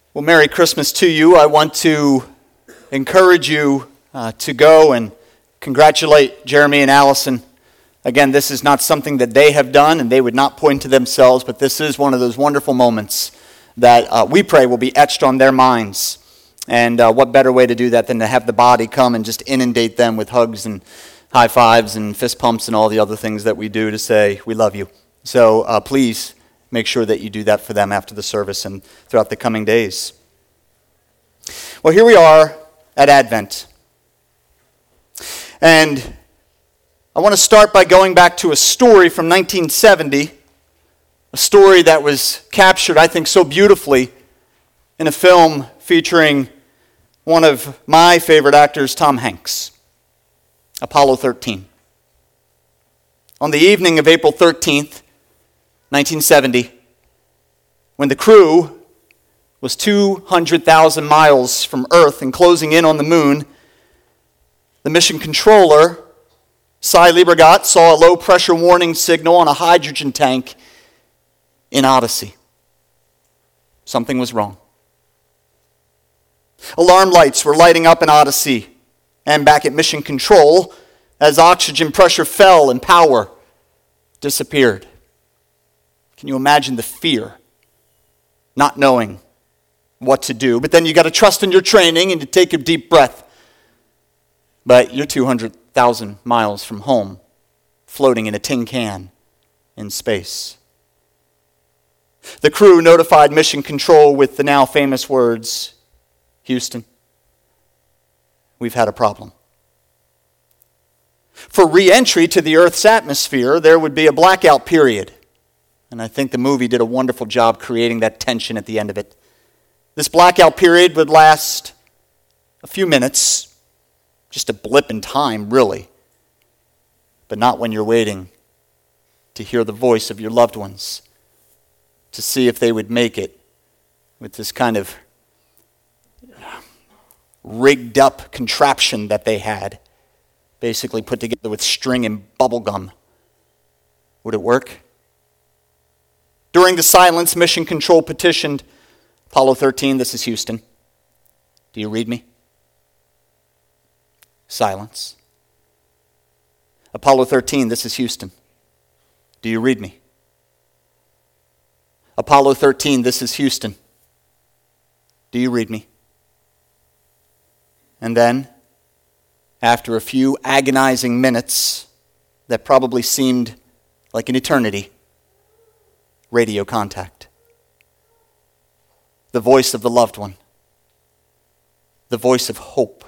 Well, Merry Christmas to you. I want to encourage you to go and congratulate Jeremy and Allison. Again, this is not something that they have done, and they would not point to themselves, but this is one of those wonderful moments that we pray will be etched on their minds. And what better way to do that than to have the body come and just inundate them with hugs and high fives and fist pumps and all the other things that we do to say, we love you. So please make sure that you do that for them after the service and throughout the coming days. Well, here we are at Advent. And I want to start by going back to a story from 1970, a story that was captured, I think, so beautifully in a film featuring one of my favorite actors, Tom Hanks, Apollo 13. On the evening of April 13th, 1970, when the crew was 200,000 miles from Earth and closing in on the moon, the mission controller, Cy Liebergott, saw a low-pressure warning signal on a hydrogen tank in Odyssey. Something was wrong. Alarm lights were lighting up in Odyssey and back at Mission Control as oxygen pressure fell and power disappeared. Can you imagine the fear, not knowing what to do? But then you got to trust in your training and to take a deep breath. But you're 200,000 miles from home, floating in a tin can in space. The crew notified Mission Control with the now famous words, "Houston, we've had a problem." For re-entry to the Earth's atmosphere, there would be a blackout period. And I think the movie did a wonderful job creating that tension at the end of it. This blackout period would last a few minutes, just a blip in time, really. But not when you're waiting to hear the voice of your loved ones, to see if they would make it with this kind of rigged up contraption that they had, basically put together with string and bubble gum. Would it work? During the silence, Mission Control petitioned, "Apollo 13, this is Houston. Do you read me?" Silence. "Apollo 13, this is Houston. Do you read me?" "Apollo 13, this is Houston. Do you read me?" And then, after a few agonizing minutes that probably seemed like an eternity, radio contact. The voice of the loved one. The voice of hope.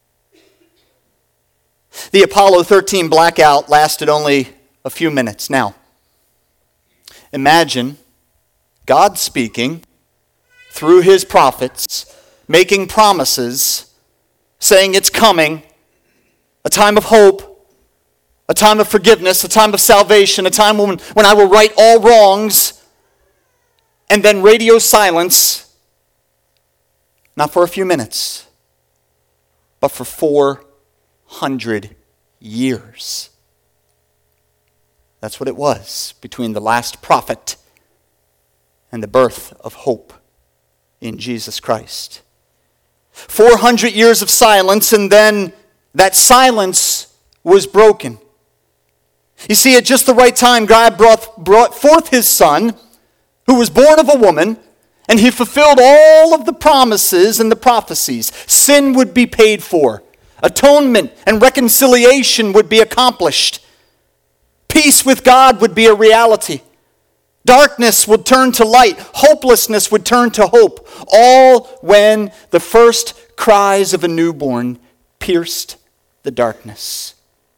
The Apollo 13 blackout lasted only a few minutes. Now, imagine God speaking through his prophets, making promises, saying it's coming, a time of hope, a time of forgiveness, a time of salvation, a time when I will right all wrongs, and then radio silence, not for a few minutes, but for 400 years. That's what it was between the last prophet and the birth of hope in Jesus Christ. 400 years of silence, and then that silence was broken. You see, at just the right time, God brought forth his Son, who was born of a woman, and he fulfilled all of the promises and the prophecies. Sin would be paid for. Atonement and reconciliation would be accomplished. Peace with God would be a reality. Darkness would turn to light. Hopelessness would turn to hope. All when the first cries of a newborn pierced the darkness.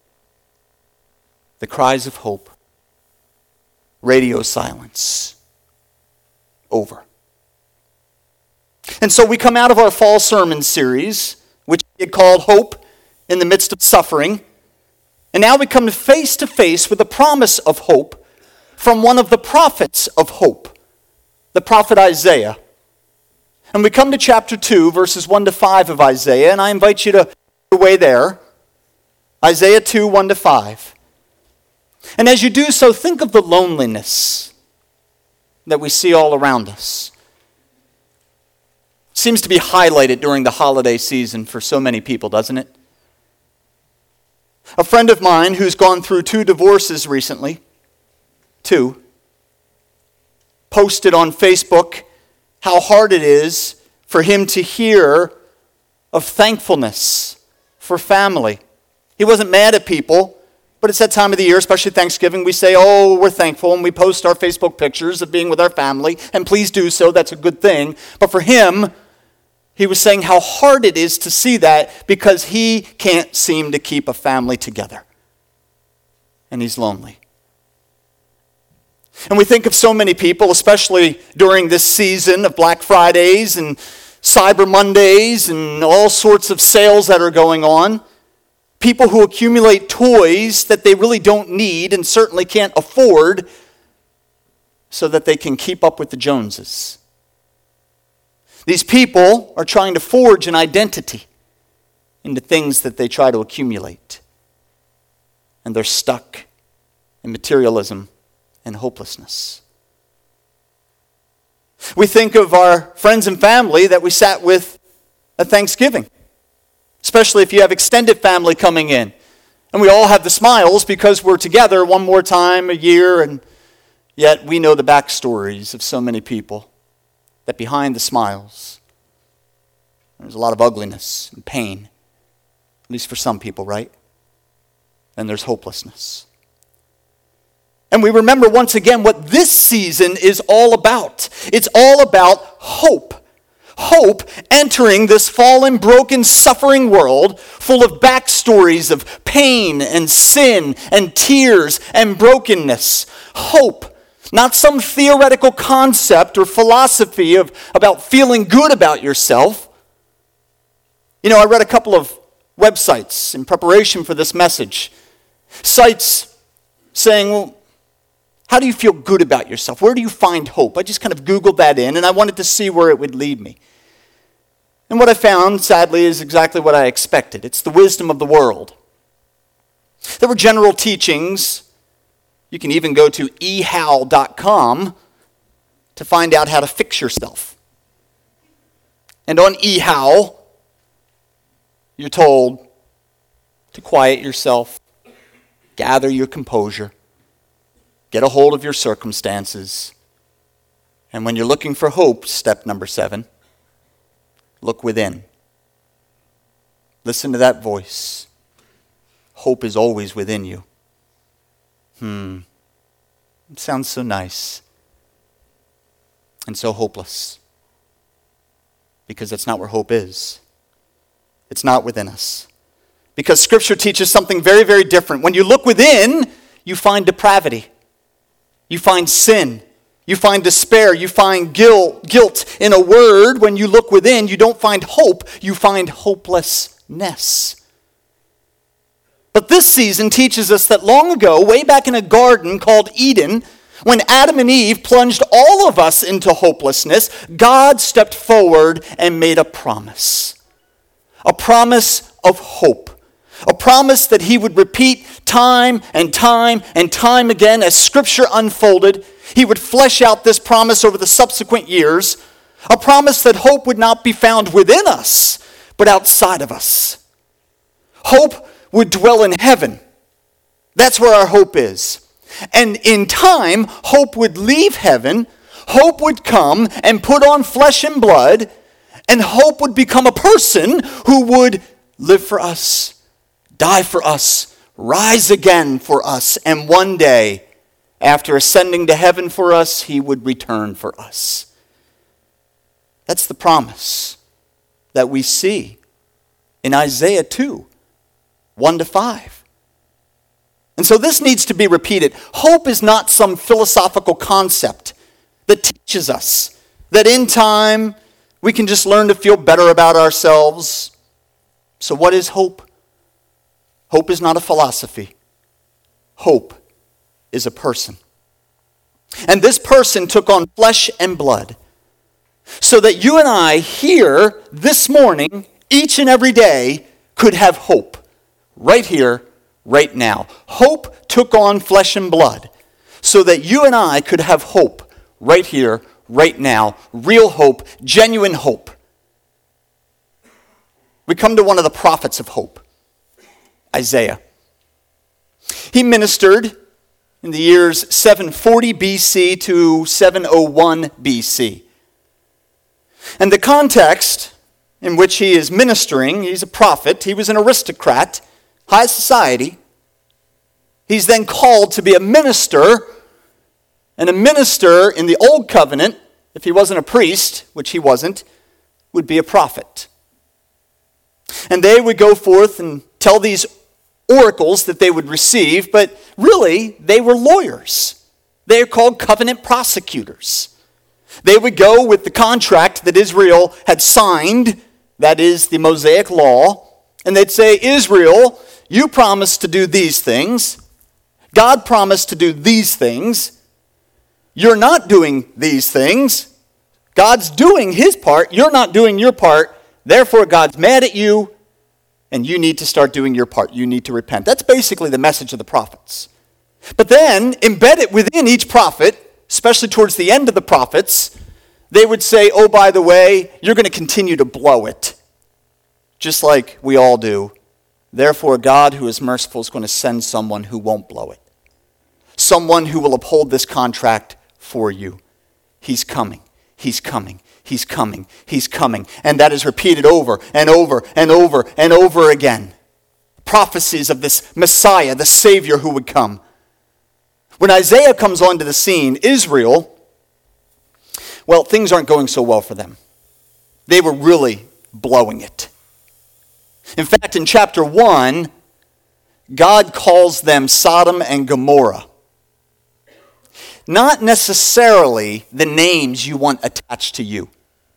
The cries of hope. Radio silence. Over. And so we come out of our fall sermon series, which we had called Hope in the Midst of Suffering. And now we come face to face with a promise of hope from one of the prophets of hope, the prophet Isaiah. And we come to chapter 2, verses 1 to 5 of Isaiah, and I invite you to go away there. Isaiah 2, 1 to 5. And as you do so, think of the loneliness that we see all around us. seems to be highlighted during the holiday season for so many people, doesn't it? A friend of mine who's gone through 2 divorces recently, 2, posted on Facebook how hard it is for him to hear of thankfulness for family. He wasn't mad at people, but it's that time of the year, especially Thanksgiving, we say, oh, we're thankful, and we post our Facebook pictures of being with our family, and please do so, that's a good thing. But for him, he was saying how hard it is to see that because he can't seem to keep a family together. And he's lonely. And we think of so many people, especially during this season of Black Fridays and Cyber Mondays and all sorts of sales that are going on. People who accumulate toys that they really don't need and certainly can't afford so that they can keep up with the Joneses. These people are trying to forge an identity into things that they try to accumulate. And they're stuck in materialism and hopelessness. We think of our friends and family that we sat with at Thanksgiving, especially if you have extended family coming in. And we all have the smiles because we're together one more time a year, and yet we know the backstories of so many people that behind the smiles, there's a lot of ugliness and pain, at least for some people, right? And there's hopelessness. And we remember once again what this season is all about. It's all about hope. Hope entering this fallen, broken, suffering world full of backstories of pain and sin and tears and brokenness. Hope, not some theoretical concept or philosophy about feeling good about yourself. You know, I read a couple of websites in preparation for this message. Sites saying, well, how do you feel good about yourself? Where do you find hope? I just kind of Googled that in, and I wanted to see where it would lead me. And what I found, sadly, is exactly what I expected. It's the wisdom of the world. There were general teachings. You can even go to ehow.com to find out how to fix yourself. And on eHow, you're told to quiet yourself, gather your composure, get a hold of your circumstances, and when you're looking for hope, step number 7, look within. Listen to that voice. Hope is always within you. It sounds so nice and so hopeless, because that's not where hope is. It's not within us. Because Scripture teaches something very, very different. When you look within, you find depravity. You find sin. You find despair. You find guilt. In a word, when you look within, you don't find hope. You find hopelessness. But this season teaches us that long ago, way back in a garden called Eden, when Adam and Eve plunged all of us into hopelessness, God stepped forward and made a promise. A promise of hope. A promise that he would repeat time and time and time again as Scripture unfolded. He would flesh out this promise over the subsequent years. A promise that hope would not be found within us, but outside of us. Hope would dwell in heaven. That's where our hope is. And in time, hope would leave heaven. Hope would come and put on flesh and blood. And hope would become a person who would live for us, die for us, rise again for us, and one day, after ascending to heaven for us, he would return for us. That's the promise that we see in Isaiah 2, 1-5. And so this needs to be repeated. Hope is not some philosophical concept that teaches us that in time we can just learn to feel better about ourselves. So what is hope? Hope is not a philosophy. Hope is a person. And this person took on flesh and blood so that you and I here this morning, each and every day, could have hope right here, right now. Hope took on flesh and blood so that you and I could have hope right here, right now. Real hope, genuine hope. we come to one of the prophets of hope, Isaiah. He ministered in the years 740 BC to 701 BC. And the context in which he is ministering, he's a prophet, he was an aristocrat, high society. He's then called to be a minister, and a minister in the Old Covenant, if he wasn't a priest, which he wasn't, would be a prophet. And they would go forth and tell these oracles that they would receive, but really, they were lawyers. They are called covenant prosecutors. They would go with the contract that Israel had signed, that is the Mosaic law, and they'd say, Israel, you promised to do these things. God promised to do these things. You're not doing these things. God's doing his part. You're not doing your part. Therefore, God's mad at you, and you need to start doing your part. You need to repent. That's basically the message of the prophets. But then, embedded within each prophet, especially towards the end of the prophets, they would say, oh, by the way, you're going to continue to blow it, just like we all do. Therefore, God, who is merciful, is going to send someone who won't blow it. Someone who will uphold this contract for you. He's coming. He's coming. He's coming. He's coming. And that is repeated over and over and over and over again. Prophecies of this Messiah, the Savior who would come. When Isaiah comes onto the scene, Israel, well, things aren't going so well for them. They were really blowing it. In fact, in chapter 1, God calls them Sodom and Gomorrah. Not necessarily the names you want attached to you.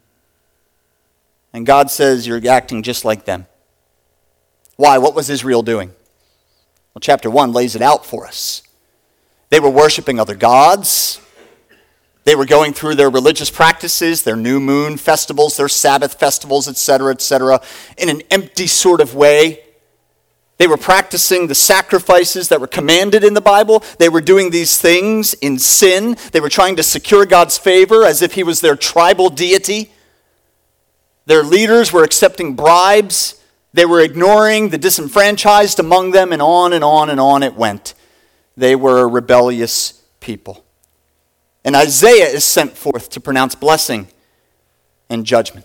And God says you're acting just like them. Why? What was Israel doing? Well, chapter 1 lays it out for us. They were worshiping other gods. They were going through their religious practices, their new moon festivals, their Sabbath festivals, etc., in an empty sort of way. They were practicing the sacrifices that were commanded in the Bible. They were doing these things in sin. They were trying to secure God's favor as if he was their tribal deity. Their leaders were accepting bribes. They were ignoring the disenfranchised among them, and on and on and on it went. They were a rebellious people. And Isaiah is sent forth to pronounce blessing and judgment.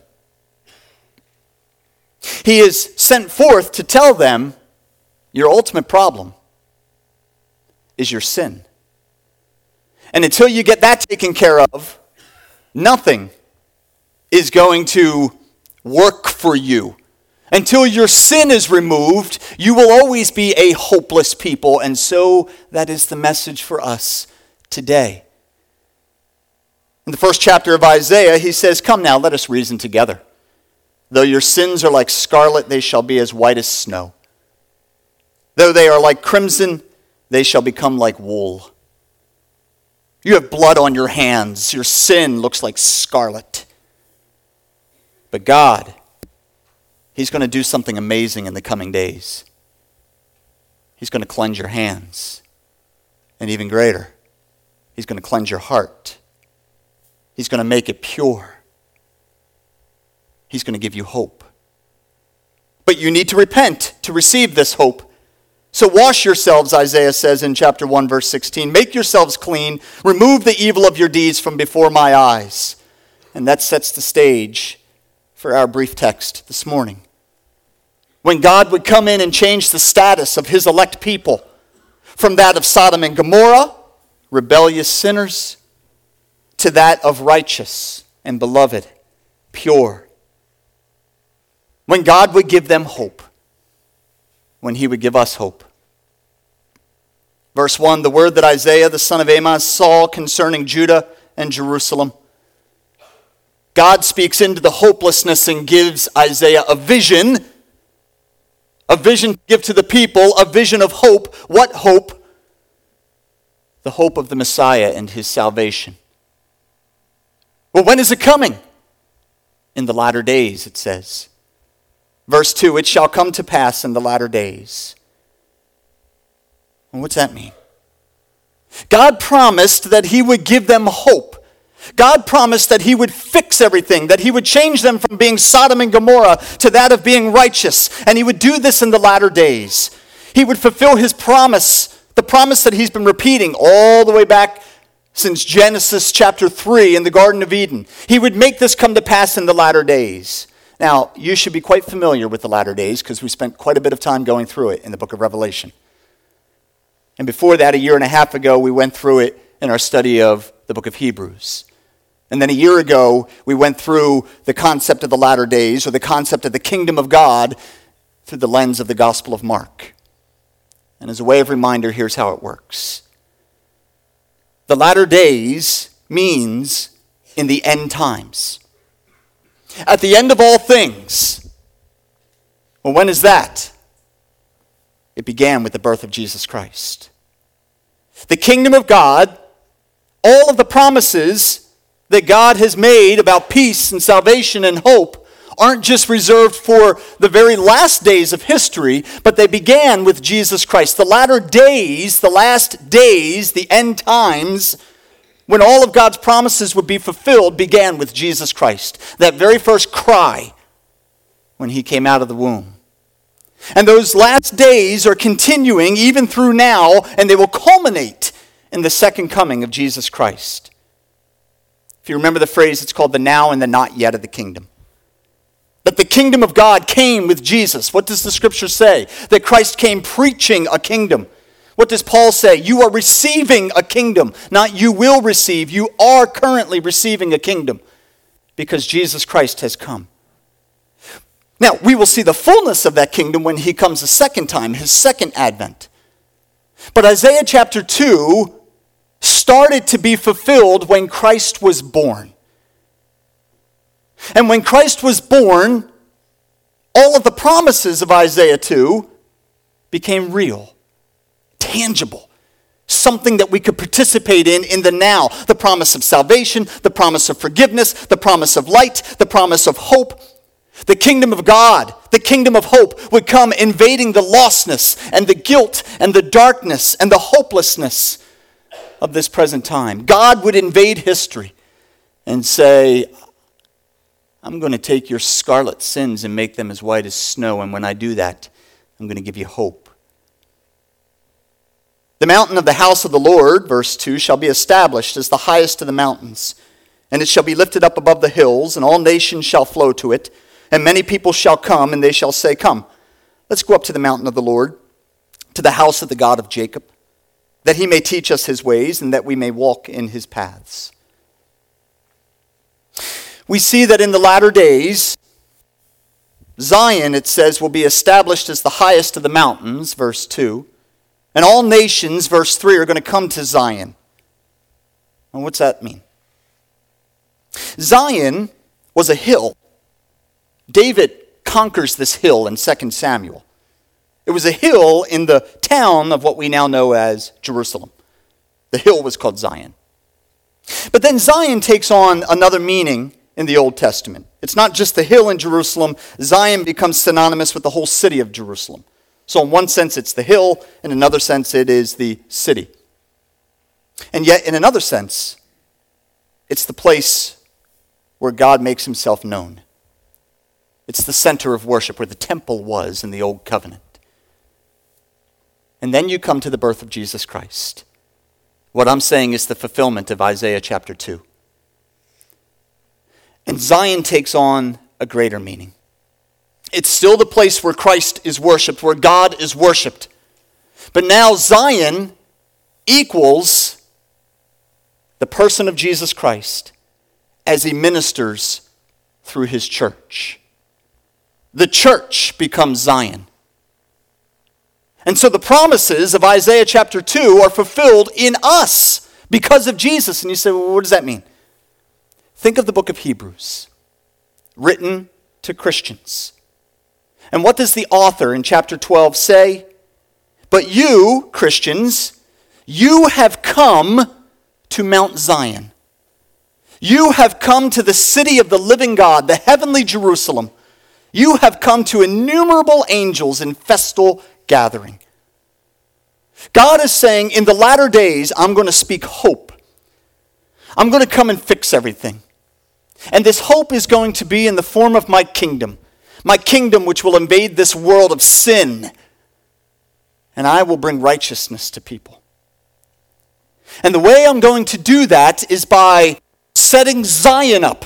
He is sent forth to tell them, your ultimate problem is your sin. And until you get that taken care of, nothing is going to work for you. Until your sin is removed, you will always be a hopeless people. And so that is the message for us today. In the first chapter of Isaiah, he says, come now, let us reason together. Though your sins are like scarlet, they shall be as white as snow. Though they are like crimson, they shall become like wool. You have blood on your hands. Your sin looks like scarlet. But God, he's going to do something amazing in the coming days. He's going to cleanse your hands. And even greater, he's going to cleanse your heart. He's going to make it pure. He's going to give you hope. But you need to repent to receive this hope. So wash yourselves, Isaiah says in chapter 1, verse 16. Make yourselves clean. Remove the evil of your deeds from before my eyes. And that sets the stage for our brief text this morning. When God would come in and change the status of his elect people from that of Sodom and Gomorrah, rebellious sinners, to that of righteous and beloved, pure. When God would give them hope, when he would give us hope. Verse 1, the word that Isaiah, the son of Amoz, saw concerning Judah and Jerusalem. God speaks into the hopelessness and gives Isaiah a vision to give to the people, a vision of hope. What hope? The hope of the Messiah and his salvation. Well, when is it coming? In the latter days, it says. Verse 2, it shall come to pass in the latter days. Well, what's that mean? God promised that he would give them hope. God promised that he would fix everything, that he would change them from being Sodom and Gomorrah to that of being righteous. And he would do this in the latter days. He would fulfill his promise, the promise that he's been repeating all the way back since Genesis chapter 3 in the Garden of Eden. He would make this come to pass in the latter days. Now, you should be quite familiar with the latter days because we spent quite a bit of time going through it in the book of Revelation. And before that, a year and a half ago, we went through it in our study of the book of Hebrews. And then a year ago, we went through the concept of the latter days, or the concept of the kingdom of God, through the lens of the Gospel of Mark. And as a way of reminder, here's how it works. The latter days means in the end times. At the end of all things. Well, when is that? It began with the birth of Jesus Christ. The kingdom of God, all of the promises that God has made about peace and salvation and hope aren't just reserved for the very last days of history, but they began with Jesus Christ. The latter days, the last days, the end times, when all of God's promises would be fulfilled, began with Jesus Christ. That very first cry when he came out of the womb. And those last days are continuing even through now, and they will culminate in the second coming of Jesus Christ. If you remember the phrase, it's called the now and the not yet of the kingdom. That the kingdom of God came with Jesus. What does the scripture say? That Christ came preaching a kingdom. What does Paul say? You are receiving a kingdom. Not you will receive. You are currently receiving a kingdom because Jesus Christ has come. Now, we will see the fullness of that kingdom when he comes a second time, his second advent. But Isaiah chapter 2 started to be fulfilled when Christ was born. And when Christ was born, all of the promises of Isaiah 2 became real, tangible, something that we could participate in the now. The promise of salvation, the promise of forgiveness, the promise of light, the promise of hope. The kingdom of God, the kingdom of hope would come invading the lostness and the guilt and the darkness and the hopelessness of this present time. God would invade history and say, I'm going to take your scarlet sins and make them as white as snow, and when I do that, I'm going to give you hope. The mountain of the house of the Lord, verse 2, shall be established as the highest of the mountains, and it shall be lifted up above the hills, and all nations shall flow to it, and many people shall come, and they shall say, come, let's go up to the mountain of the Lord, to the house of the God of Jacob, that he may teach us his ways, and that we may walk in his paths. We see that in the latter days, Zion, it says, will be established as the highest of the mountains, verse 2. And all nations, verse 3, are going to come to Zion. And what's that mean? Zion was a hill. David conquers this hill in 2 Samuel. It was a hill in the town of what we now know as Jerusalem. The hill was called Zion. But then Zion takes on another meaning in the Old Testament. It's not just the hill in Jerusalem. Zion becomes synonymous with the whole city of Jerusalem. So in one sense it's the hill, in another sense it is the city. And yet in another sense, it's the place where God makes himself known. It's the center of worship, where the temple was in the Old Covenant. And then you come to the birth of Jesus Christ. What I'm saying is the fulfillment of Isaiah chapter 2. And Zion takes on a greater meaning. It's still the place where Christ is worshiped, where God is worshiped. But now Zion equals the person of Jesus Christ as he ministers through his church. The church becomes Zion. And so the promises of Isaiah chapter 2 are fulfilled in us because of Jesus. And you say, well, what does that mean? Think of the book of Hebrews, written to Christians. And what does the author in chapter 12 say? But you, Christians, you have come to Mount Zion. You have come to the city of the living God, the heavenly Jerusalem. You have come to innumerable angels in festal gathering. God is saying, in the latter days, I'm going to speak hope. I'm going to come and fix everything. And this hope is going to be in the form of my kingdom which will invade this world of sin. And I will bring righteousness to people. And the way I'm going to do that is by setting Zion up.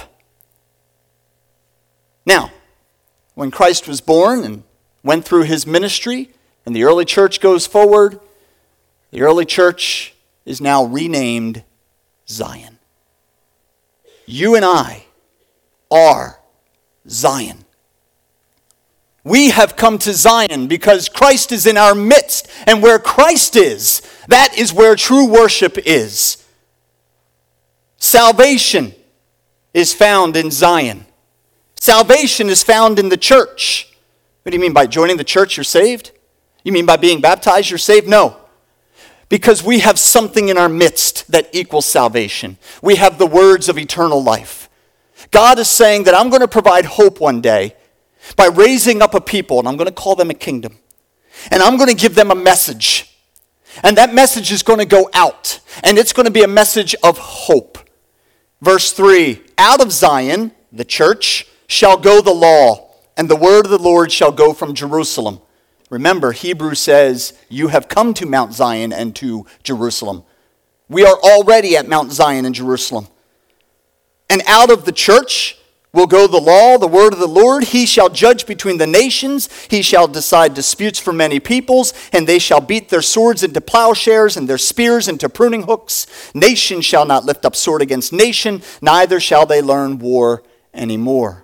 Now, when Christ was born and went through his ministry, and the early church goes forward, the early church is now renamed Zion. You and I are Zion. We have come to Zion because Christ is in our midst. And where Christ is, that is where true worship is. Salvation is found in Zion. Salvation is found in the church. What do you mean by joining the church you're saved? You mean by being baptized you're saved? No. Because we have something in our midst that equals salvation. We have the words of eternal life. God is saying that I'm going to provide hope one day by raising up a people, and I'm going to call them a kingdom. And I'm going to give them a message. And that message is going to go out. And it's going to be a message of hope. Verse 3, out of Zion, the church, shall go the law, and the word of the Lord shall go from Jerusalem. Remember, Hebrews says, you have come to Mount Zion and to Jerusalem. We are already at Mount Zion and Jerusalem. And out of the church will go the law, the word of the Lord. He shall judge between the nations. He shall decide disputes for many peoples, and they shall beat their swords into plowshares and their spears into pruning hooks. Nation shall not lift up sword against nation, neither shall they learn war anymore.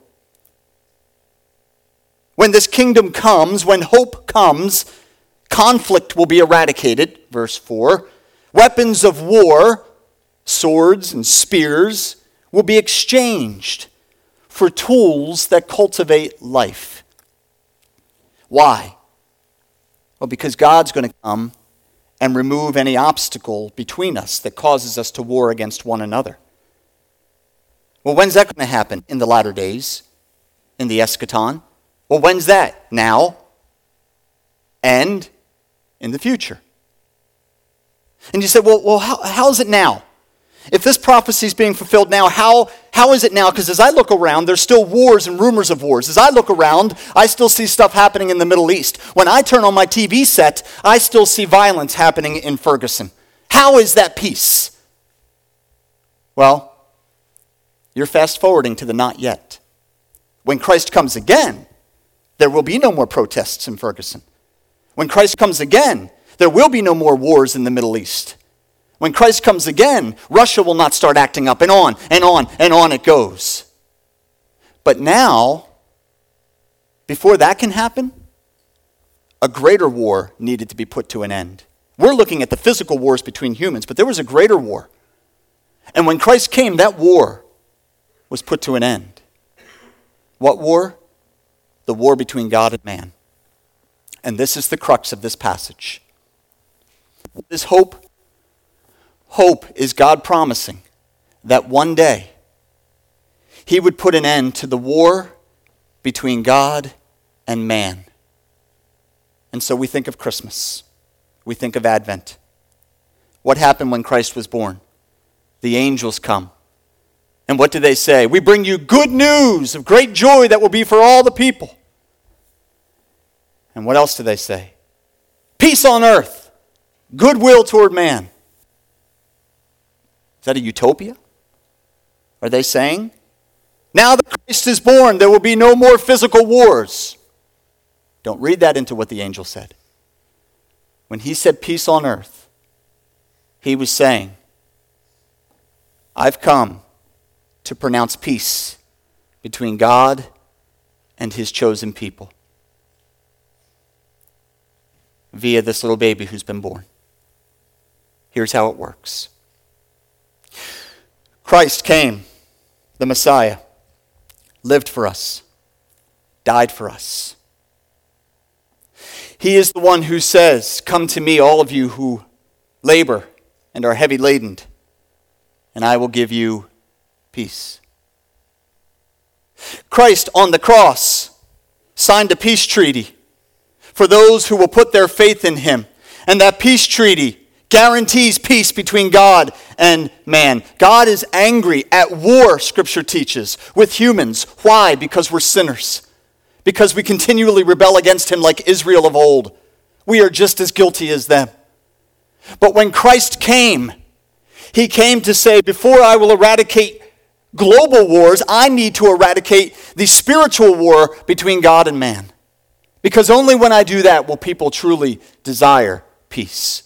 When this kingdom comes, when hope comes, conflict will be eradicated, verse 4. Weapons of war, swords and spears, will be exchanged for tools that cultivate life. Why? Well, because God's going to come and remove any obstacle between us that causes us to war against one another. Well, when's that going to happen? In the latter days? In the eschaton? Well, when's that? Now and in the future. And you say, well, how is it now? If this prophecy is being fulfilled now, how is it now? Because as I look around, there's still wars and rumors of wars. As I look around, I still see stuff happening in the Middle East. When I turn on my TV set, I still see violence happening in Ferguson. How is that peace? Well, you're fast forwarding to the not yet. When Christ comes again, there will be no more protests in Ferguson. When Christ comes again, there will be no more wars in the Middle East. When Christ comes again, Russia will not start acting up, and on and on and on it goes. But now, before that can happen, a greater war needed to be put to an end. We're looking at the physical wars between humans, but there was a greater war. And when Christ came, that war was put to an end. What war? The war between God and man. And this is the crux of this passage. What is hope? Hope is God promising that one day he would put an end to the war between God and man. And so we think of Christmas. We think of Advent. What happened when Christ was born? The angels come. And what do they say? We bring you good news of great joy that will be for all the people. And what else do they say? Peace on earth, goodwill toward man. Is that a utopia? Are they saying, now that Christ is born, there will be no more physical wars? Don't read that into what the angel said. When he said peace on earth, he was saying, I've come to pronounce peace between God and his chosen people via this little baby who's been born. Here's how it works. Christ came, the Messiah, lived for us, died for us. He is the one who says, come to me, all of you who labor and are heavy laden, and I will give you peace. Christ on the cross signed a peace treaty for those who will put their faith in him. And that peace treaty guarantees peace between God and man. God is angry, at war, Scripture teaches, with humans. Why? Because we're sinners. Because we continually rebel against him like Israel of old. We are just as guilty as them. But when Christ came, he came to say, before I will eradicate global wars, I need to eradicate the spiritual war between God and man. Because only when I do that will people truly desire peace.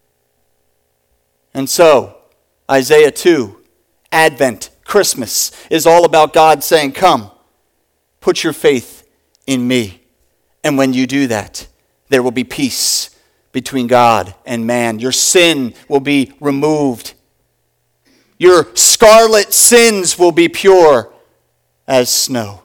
And so, Isaiah 2, Advent, Christmas, is all about God saying, come, put your faith in me. And when you do that, there will be peace between God and man. Your sin will be removed. Your scarlet sins will be pure as snow.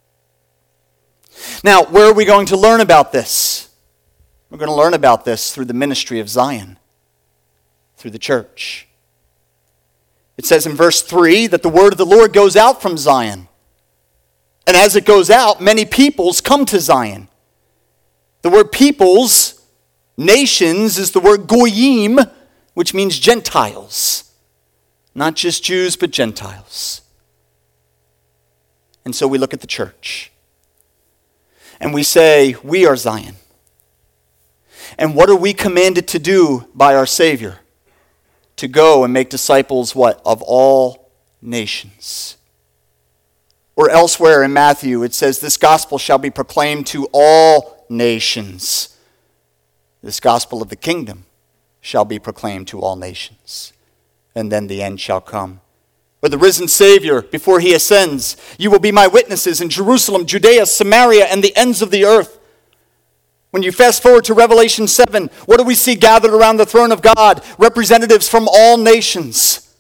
Now, where are we going to learn about this? We're going to learn about this through the ministry of Zion, through the church. It says in verse 3 that the word of the Lord goes out from Zion. And as it goes out, many peoples come to Zion. The word peoples, nations, is the word goyim, which means Gentiles. Not just Jews, but Gentiles. And so we look at the church. And we say, we are Zion. And what are we commanded to do by our Savior? To go and make disciples, what? Of all nations. Or elsewhere in Matthew, it says, this gospel shall be proclaimed to all nations. This gospel of the kingdom shall be proclaimed to all nations. And then the end shall come. Or the risen Savior, before he ascends, you will be my witnesses in Jerusalem, Judea, Samaria, and the ends of the earth. When you fast forward to Revelation 7, what do we see gathered around the throne of God? Representatives from all nations.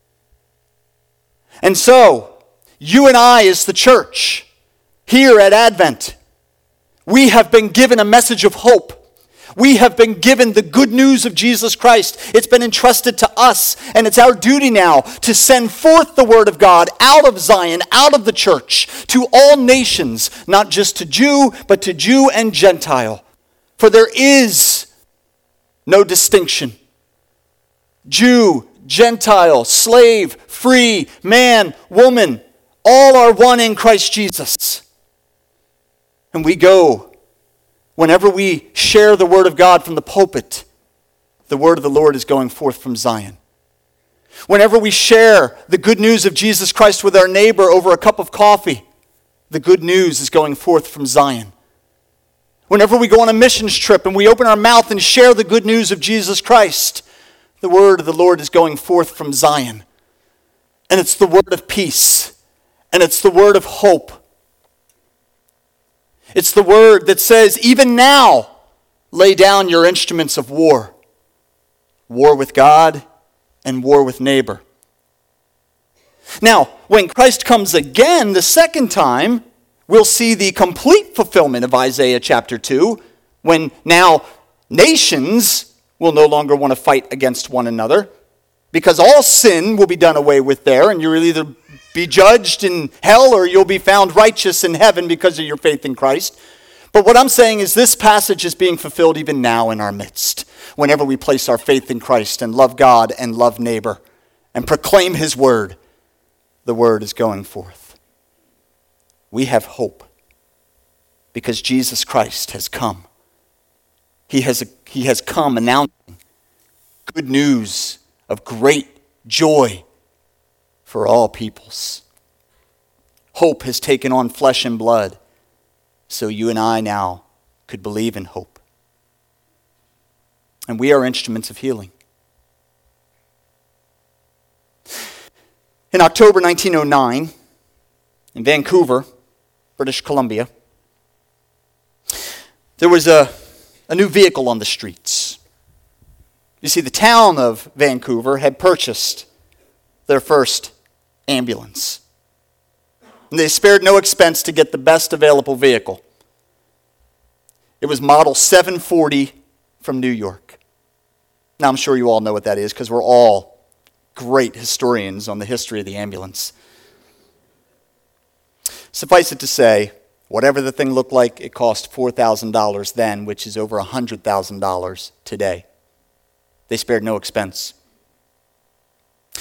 And so, you and I as the church, here at Advent, we have been given a message of hope. We have been given the good news of Jesus Christ. It's been entrusted to us, and it's our duty now to send forth the word of God out of Zion, out of the church, to all nations, not just to Jew, but to Jew and Gentile. For there is no distinction. Jew, Gentile, slave, free, man, woman, all are one in Christ Jesus. And we go. Whenever we share the word of God from the pulpit, the word of the Lord is going forth from Zion. Whenever we share the good news of Jesus Christ with our neighbor over a cup of coffee, the good news is going forth from Zion. Whenever we go on a missions trip and we open our mouth and share the good news of Jesus Christ, the word of the Lord is going forth from Zion. And it's the word of peace. And it's the word of hope. It's the word that says, even now, lay down your instruments of war. War with God and war with neighbor. Now, when Christ comes again the second time, we'll see the complete fulfillment of Isaiah chapter 2, when now nations will no longer want to fight against one another, because all sin will be done away with there, and you'll either be judged in hell or you'll be found righteous in heaven because of your faith in Christ. But what I'm saying is this passage is being fulfilled even now in our midst. Whenever we place our faith in Christ and love God and love neighbor and proclaim his word, the word is going forth. We have hope because Jesus Christ has come. He has come announcing good news of great joy for all peoples. Hope has taken on flesh and blood, so you and I now could believe in hope. And we are instruments of healing. In October 1909, in Vancouver, British Columbia, there was a new vehicle on the streets. You see, the town of Vancouver had purchased their first ambulance. And they spared no expense to get the best available vehicle. It was model 740 from New York. Now, I'm sure you all know what that is because we're all great historians on the history of the ambulance. Suffice it to say, whatever the thing looked like, it cost $4,000 then, which is over $100,000 today. They spared no expense.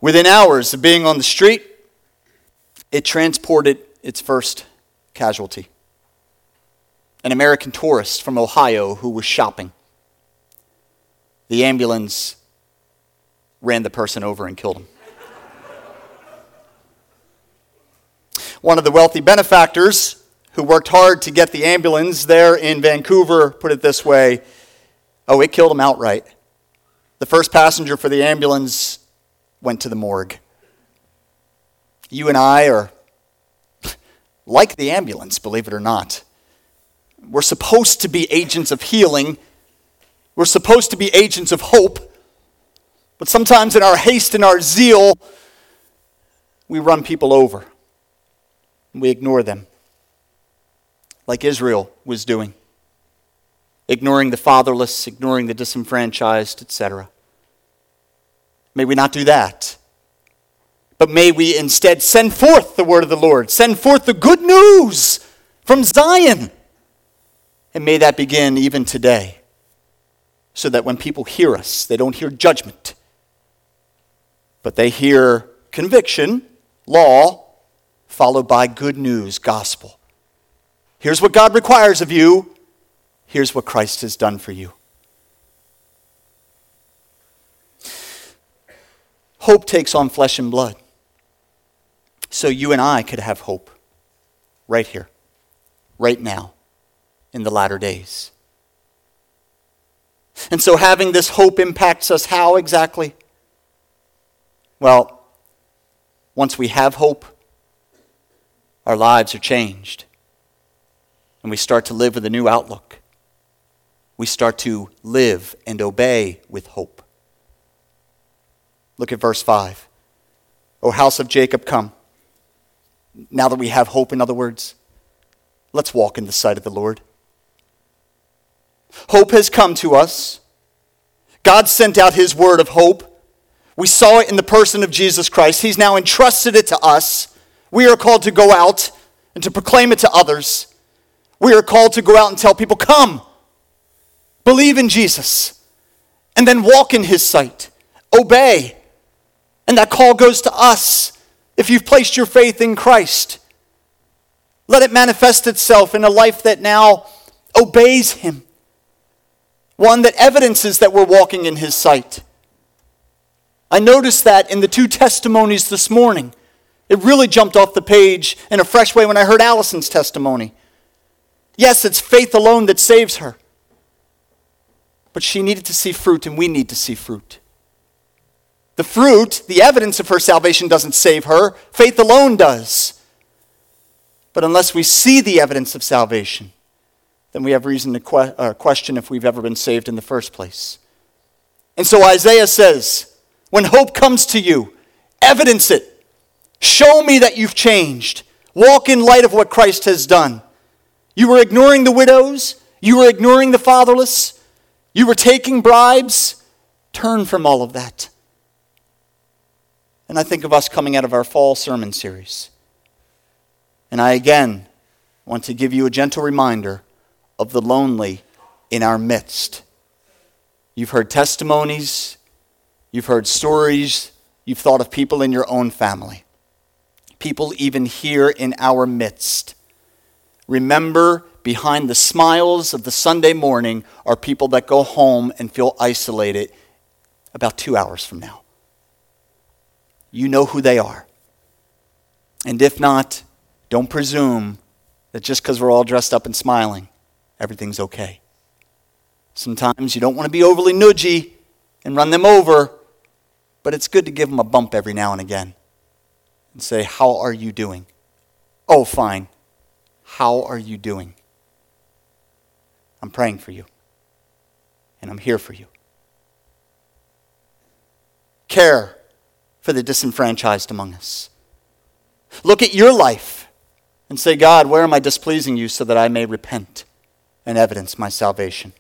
Within hours of being on the street, it transported its first casualty. An American tourist from Ohio who was shopping. The ambulance ran the person over and killed him. One of the wealthy benefactors who worked hard to get the ambulance there in Vancouver put it this way, it killed him outright. The first passenger for the ambulance went to the morgue. You and I are like the ambulance, believe it or not. We're supposed to be agents of healing. We're supposed to be agents of hope. But sometimes in our haste and our zeal, we run people over. We ignore them. Like Israel was doing. Ignoring the fatherless, ignoring the disenfranchised, etc. May we not do that. But may we instead send forth the word of the Lord. Send forth the good news from Zion. And may that begin even today. So that when people hear us, they don't hear judgment. But they hear conviction, law, followed by good news, gospel. Here's what God requires of you. Here's what Christ has done for you. Hope takes on flesh and blood. So you and I could have hope right here, right now, in the latter days. And so having this hope impacts us how exactly? Well, once we have hope, our lives are changed. And we start to live with a new outlook. We start to live and obey with hope. Look at verse 5. O house of Jacob, come. Now that we have hope, in other words, let's walk in the sight of the Lord. Hope has come to us. God sent out his word of hope. We saw it in the person of Jesus Christ. He's now entrusted it to us. We are called to go out and to proclaim it to others. We are called to go out and tell people, come, believe in Jesus, and then walk in his sight. Obey. And that call goes to us. If you've placed your faith in Christ, let it manifest itself in a life that now obeys him. One that evidences that we're walking in his sight. I noticed that in the two testimonies this morning. It really jumped off the page in a fresh way when I heard Allison's testimony. Yes, it's faith alone that saves her. But she needed to see fruit, and we need to see fruit. The fruit, the evidence of her salvation doesn't save her. Faith alone does. But unless we see the evidence of salvation, then we have reason to question if we've ever been saved in the first place. And so Isaiah says, when hope comes to you, evidence it. Show me that you've changed. Walk in light of what Christ has done. You were ignoring the widows. You were ignoring the fatherless. You were taking bribes. Turn from all of that. And I think of us coming out of our fall sermon series. And I again want to give you a gentle reminder of the lonely in our midst. You've heard testimonies. You've heard stories. You've thought of people in your own family. People even here in our midst. Remember, behind the smiles of the Sunday morning are people that go home and feel isolated about 2 hours from now. You know who they are. And if not, don't presume that just because we're all dressed up and smiling, everything's okay. Sometimes you don't want to be overly nudgy and run them over, but it's good to give them a bump every now and again and say, how are you doing? Oh, fine. How are you doing? I'm praying for you, and I'm here for you. Care for the disenfranchised among us. Look at your life and say, God, where am I displeasing you so that I may repent and evidence my salvation?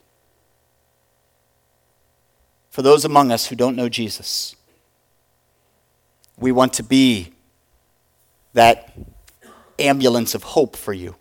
For those among us who don't know Jesus, we want to be that ambulance of hope for you.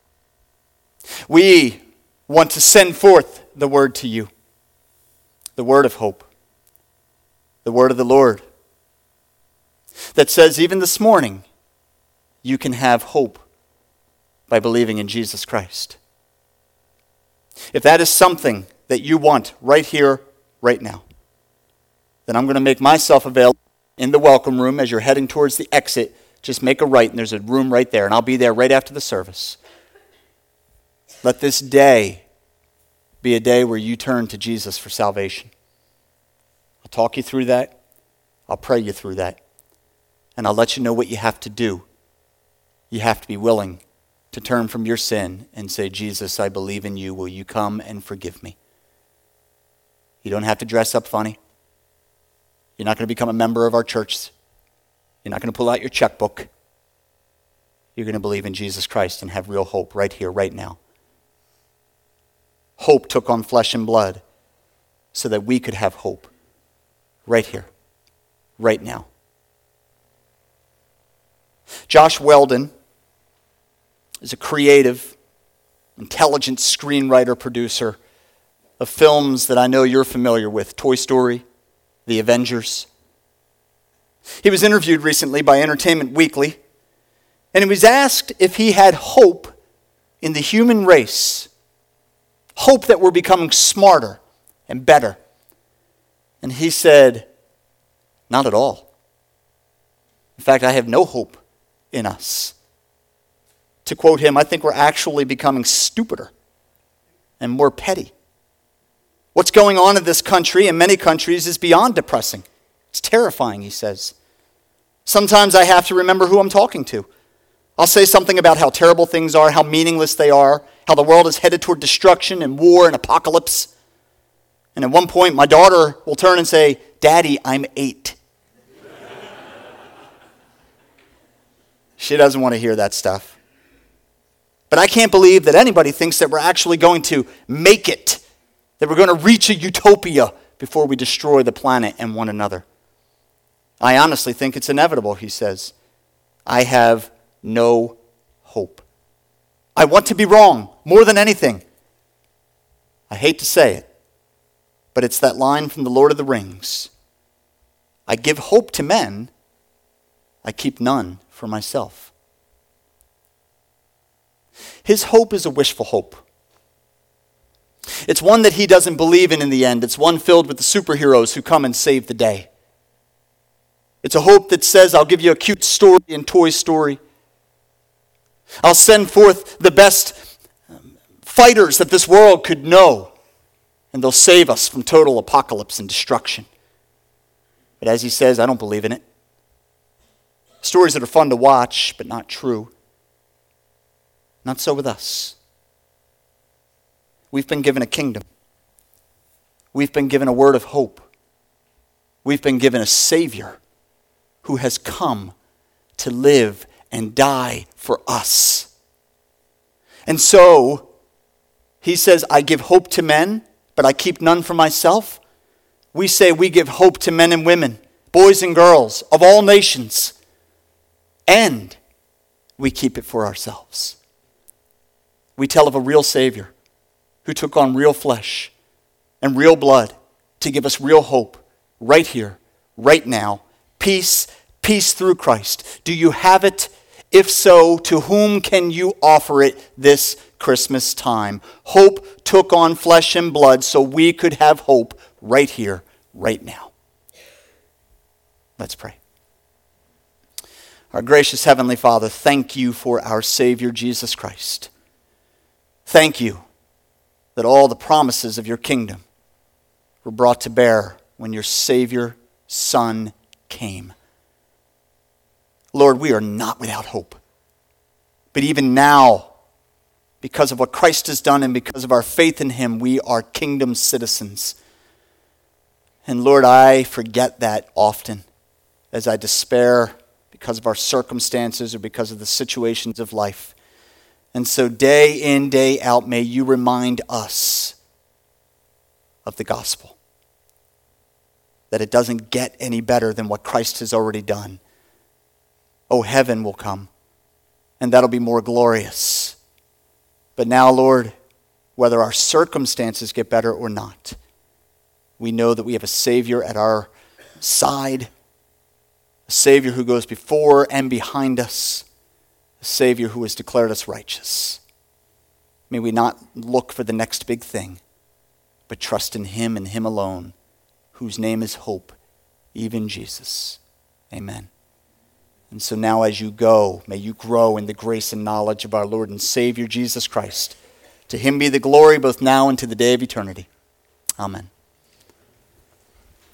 We want to send forth the word to you, the word of hope, the word of the Lord. that says even this morning you can have hope by believing in Jesus Christ. If that is something that you want right here, right now, then I'm going to make myself available in the welcome room as you're heading towards the exit. Just make a right, and there's a room right there, and I'll be there right after the service. Let this day be a day where you turn to Jesus for salvation. I'll talk you through that. I'll pray you through that. And I'll let you know what you have to do. You have to be willing to turn from your sin and say, Jesus, I believe in you. Will you come and forgive me? You don't have to dress up funny. You're not going to become a member of our church. You're not going to pull out your checkbook. You're going to believe in Jesus Christ and have real hope right here, right now. Hope took on flesh and blood so that we could have hope right here, right now. Josh Weldon is a creative, intelligent screenwriter, producer of films that I know you're familiar with. Toy Story, The Avengers. He was interviewed recently by Entertainment Weekly, and he was asked if he had hope in the human race, hope that we're becoming smarter and better. And he said, not at all. In fact, I have no hope in us. To quote him, I think we're actually becoming stupider and more petty. What's going on in this country and many countries is beyond depressing. It's terrifying, he says. Sometimes I have to remember who I'm talking to. I'll say something about how terrible things are, how meaningless they are, how the world is headed toward destruction and war and apocalypse. And at one point, my daughter will turn and say, Daddy, I'm 8. She doesn't want to hear that stuff. But I can't believe that anybody thinks that we're actually going to make it, that we're going to reach a utopia before we destroy the planet and one another. I honestly think it's inevitable, he says. I have no hope. I want to be wrong more than anything. I hate to say it, but it's that line from the Lord of the Rings. I give hope to men, I keep none for myself. His hope is a wishful hope. It's one that he doesn't believe in the end. It's one filled with the superheroes who come and save the day. It's a hope that says, I'll give you a cute story in Toy Story. I'll send forth the best fighters that this world could know, and they'll save us from total apocalypse and destruction. But as he says, I don't believe in it. Stories that are fun to watch, but not true. Not so with us. We've been given a kingdom. We've been given a word of hope. We've been given a Savior who has come to live and die for us. And so, he says, I give hope to men, but I keep none for myself. We say we give hope to men and women, boys and girls of all nations, and we keep it for ourselves. We tell of a real Savior who took on real flesh and real blood to give us real hope right here, right now. Peace, peace through Christ. Do you have it? If so, to whom can you offer it this Christmas time? Hope took on flesh and blood so we could have hope right here, right now. Let's pray. Our gracious Heavenly Father, thank you for our Savior, Jesus Christ. Thank you that all the promises of your kingdom were brought to bear when your Savior, Son, came. Lord, we are not without hope. But even now, because of what Christ has done and because of our faith in him, we are kingdom citizens. And Lord, I forget that often as I despair because of our circumstances or because of the situations of life. And so day in, day out, may you remind us of the gospel. That it doesn't get any better than what Christ has already done. Oh, heaven will come, and that'll be more glorious. But now, Lord, whether our circumstances get better or not, we know that we have a Savior at our side, a Savior who goes before and behind us, a Savior who has declared us righteous. May we not look for the next big thing, but trust in him and him alone, whose name is hope, even Jesus. Amen. And so now as you go, may you grow in the grace and knowledge of our Lord and Savior, Jesus Christ. To him be the glory both now and to the day of eternity. Amen.